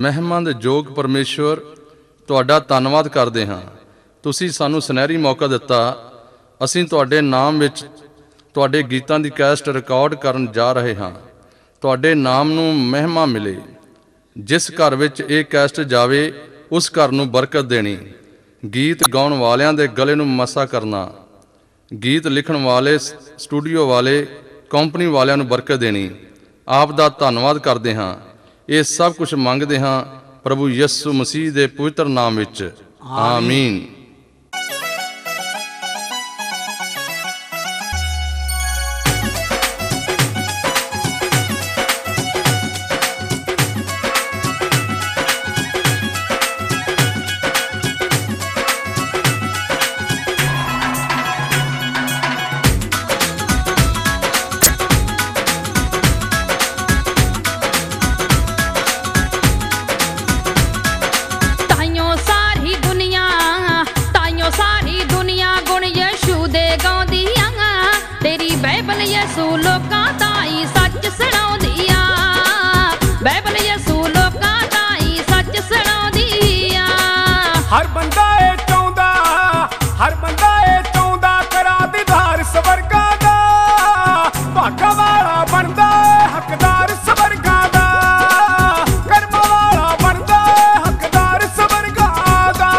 ਮਹਿਮਾ ਦੇ ਯੋਗ ਪਰਮੇਸ਼ਵਰ, ਤੁਹਾਡਾ ਧੰਨਵਾਦ ਕਰਦੇ ਹਾਂ। ਤੁਸੀਂ ਸਾਨੂੰ ਸੁਨਹਿਰੀ ਮੌਕਾ ਦਿੱਤਾ। ਅਸੀਂ ਤੁਹਾਡੇ ਨਾਮ ਵਿੱਚ ਤੁਹਾਡੇ ਗੀਤਾਂ ਦੀ ਕੈਸਟ ਰਿਕਾਰਡ ਕਰਨ ਜਾ ਰਹੇ ਹਾਂ। ਤੁਹਾਡੇ ਨਾਮ ਨੂੰ ਮਹਿਮਾ ਮਿਲੇ। ਜਿਸ ਘਰ ਵਿੱਚ ਇਹ ਕੈਸਟ ਜਾਵੇ ਉਸ ਘਰ ਨੂੰ ਬਰਕਤ ਦੇਣੀ। ਗੀਤ ਗਾਉਣ ਵਾਲਿਆਂ ਦੇ ਗਲੇ ਨੂੰ ਮਸਾ ਕਰਨਾ। ਗੀਤ ਲਿਖਣ ਵਾਲੇ, ਸਟੂਡੀਓ ਵਾਲੇ, ਕੰਪਨੀ ਵਾਲਿਆਂ ਨੂੰ ਬਰਕਤ ਦੇਣੀ। ਆਪ ਦਾ ਧੰਨਵਾਦ ਕਰਦੇ ਹਾਂ। ਇਹ ਸਭ ਕੁਝ ਮੰਗਦੇ ਹਾਂ ਪ੍ਰਭੂ ਯਿਸੂ ਮਸੀਹ ਦੇ ਪਵਿੱਤਰ ਨਾਮ ਵਿੱਚ, ਆਮੀਨ। ਯਿਸੂ ਲੋਕਾਂ ਤਾਈਂ ਸੱਚ ਸੁਣਾਉਂਦੀ ਆ। ਬਾਈਬਲ ਯਿਸੂ ਲੋਕਾਂ ਤਾਈਂ ਸੱਚ ਸੁਣਾਉਂਦੀ ਆ। ਹਰ ਬੰਦਾ ਇਹ ਚਾਹੁੰਦਾ, ਹਰ ਬੰਦਾ ਇਹ ਚਾਹੁੰਦਾ ਕਰਾ ਦੀਦਾਰ ਸਵਰਗਾਂ ਦਾ। ਭਾਗਾਂ ਵਾਲਾ ਬਣਦਾ ਹੱਕਦਾਰ ਸਵਰਗਾਂ ਦਾ। ਕਰਮਾਂ ਵਾਲਾ ਬਣਦਾ ਹੱਕਦਾਰ ਸਵਰਗਾਂ ਦਾ।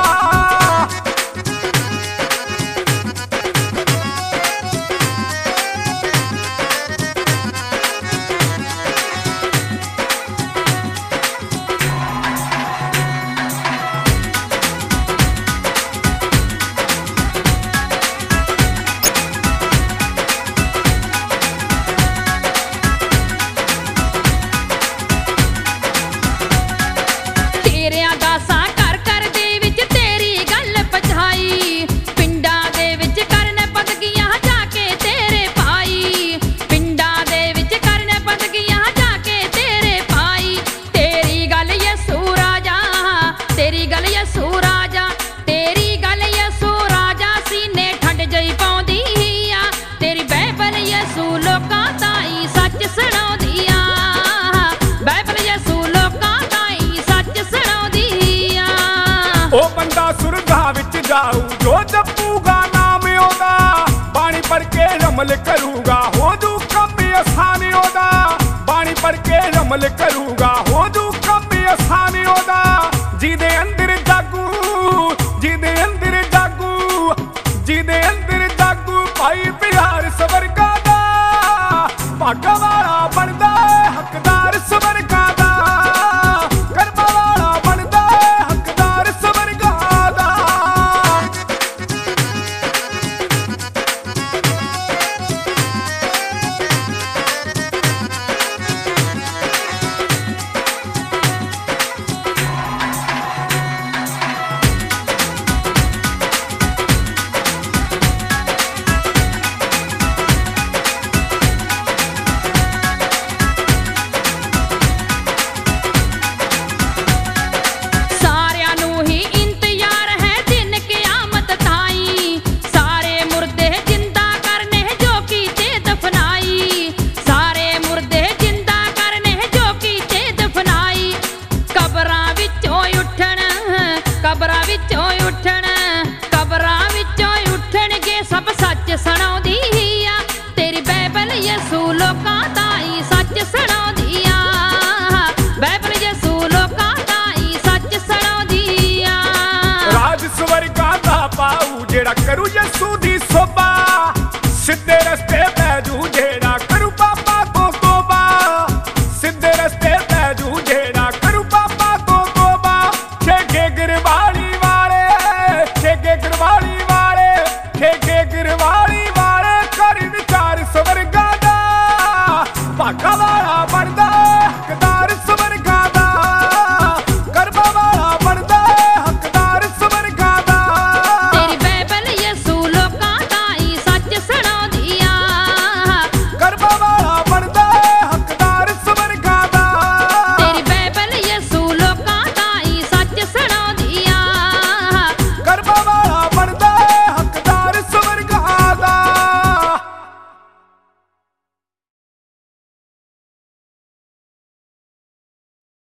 ਉਹ ਬੰਦਾ ਸੁਰਗਾਂ ਵਿੱਚ ਜਾਊ ਜੋ ਜਪੂਗਾ ਨਾਮ ਉਹਦਾ। ਬਾਣੀ ਪੜ੍ਹ ਕੇ ਰਮਲ ਕਰੂਗਾ ਹੋ ਜੂ ਕੰਮ ਆਸਾਨ ਉਹਦਾ। ਬਾਣੀ ਪੜ੍ਹ ਕੇ ਰਮਲ ਕਰੂਗਾ ਹੋ ਜੂ ਕੰਮ ਆਸਾਨ ਉਹਦਾ। ਜਿਹਦੇ ਅੰਦਰ ਜਾਗੂ, ਜਿਹਦੇ ਅੰਦਰ ਜਾਗੂ, ਜਿਹਦੇ ਅੰਦਰ ਜਾਗੂ ਭਾਈ ਪਿਆਰ ਸਵਰਗਾਂ ਦਾ। ਭਾਗਾਂ ਵਾਲਾ ਬਣ